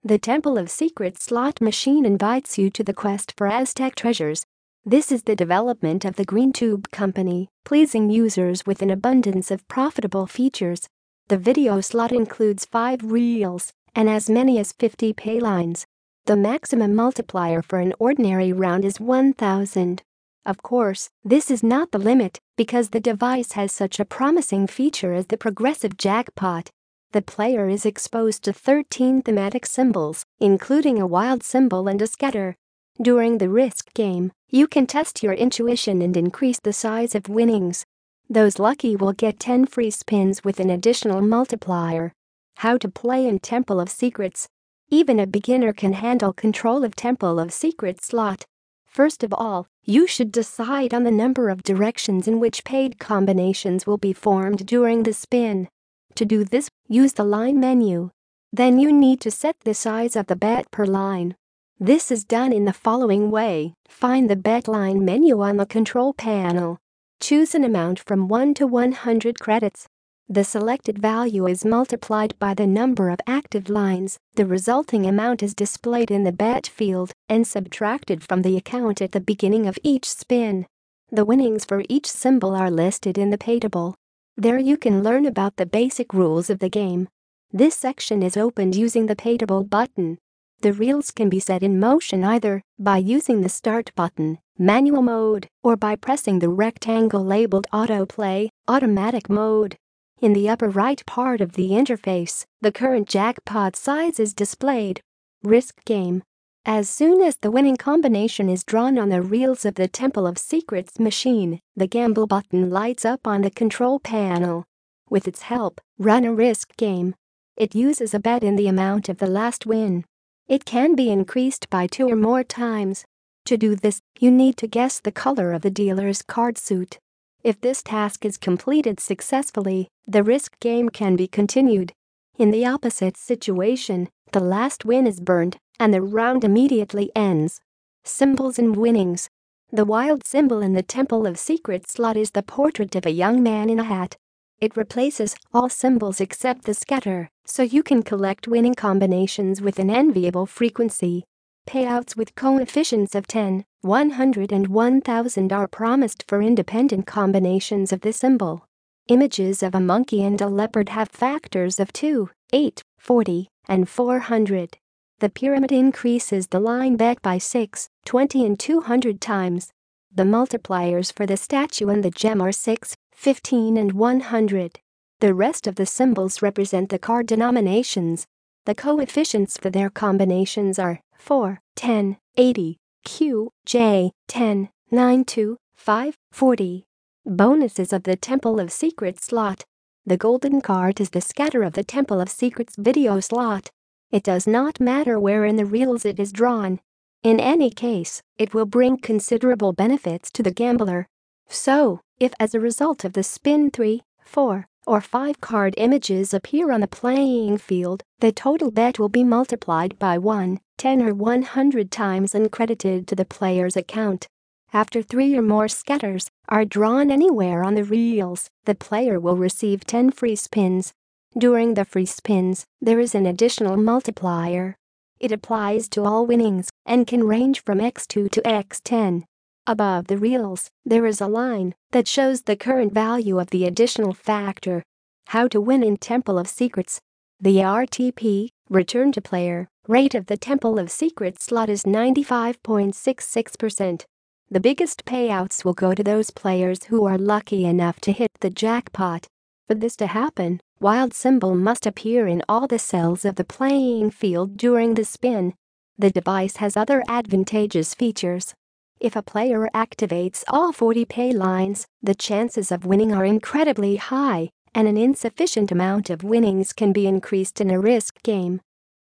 The Temple of Secrets slot machine invites you to the quest for Aztec treasures. This is the development of the GreenTube company, pleasing users with an abundance of profitable features. The video slot includes 5 reels and as many as 50 pay lines. The maximum multiplier for an ordinary round is 1,000. Of course, this is not the limit because the device has such a promising feature as the progressive jackpot. The player is exposed to 13 thematic symbols, including a wild symbol and a scatter. During the risk game, you can test your intuition and increase the size of winnings. Those lucky will get 10 free spins with an additional multiplier. How to play in Temple of Secrets. Even a beginner can handle control of Temple of Secrets slot. First of all, you should decide on the number of directions in which paid combinations will be formed during the spin. To do this, use the line menu. Then you need to set the size of the bet per line. This is done in the following way. Find the bet line menu on the control panel. Choose an amount from 1 to 100 credits. The selected value is multiplied by the number of active lines. The resulting amount is displayed in the bet field and subtracted from the account at the beginning of each spin. The winnings for each symbol are listed in the pay table. There you can learn about the basic rules of the game. This section is opened using the pay table button. The reels can be set in motion either by using the start button, manual mode, or by pressing the rectangle labeled autoplay, automatic mode. In the upper right part of the interface, the current jackpot size is displayed. Risk game. As soon as the winning combination is drawn on the reels of the Temple of Secrets machine, the gamble button lights up on the control panel. With its help, run a risk game. It uses a bet in the amount of the last win. It can be increased by 2 or more times. To do this, you need to guess the color of the dealer's card suit. If this task is completed successfully, the risk game can be continued. In the opposite situation, the last win is burned and the round immediately ends. Symbols and winnings. The wild symbol in the Temple of Secrets slot is the portrait of a young man in a hat. It replaces all symbols except the scatter, so you can collect winning combinations with an enviable frequency. Payouts with coefficients of 10, 100 and 1000 are promised for independent combinations of the symbol. Images of a monkey and a leopard have factors of 2, 8, 40, and 400. The pyramid increases the line bet by 6, 20 and 200 times. The multipliers for the statue and the gem are 6, 15 and 100. The rest of the symbols represent the card denominations. The coefficients for their combinations are 4, 10, 80, Q, J, 10, 9, 2, 5, 40. Bonuses of the Temple of Secrets slot. The golden card is the scatter of the Temple of Secrets video slot. It does not matter where in the reels it is drawn. In any case, it will bring considerable benefits to the gambler. So, if as a result of the spin 3, 4, or 5 card images appear on the playing field, the total bet will be multiplied by 1, 10 or 100 times and credited to the player's account. After 3 or more scatters are drawn anywhere on the reels, the player will receive 10 free spins. During the free spins, there is an additional multiplier. It applies to all winnings and can range from x2 to x10. Above the reels, there is a line that shows the current value of the additional factor. How to win in Temple of Secrets. The RTP, return to player, rate of the Temple of Secrets slot is 95.66%. The biggest payouts will go to those players who are lucky enough to hit the jackpot. For this to happen, wild symbol must appear in all the cells of the playing field during the spin. The device has other advantageous features. If a player activates all 40 pay lines, the chances of winning are incredibly high, and an insufficient amount of winnings can be increased in a risk game.